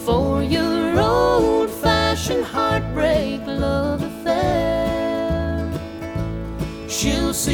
for your old-fashioned heartbreak love affair. She'll see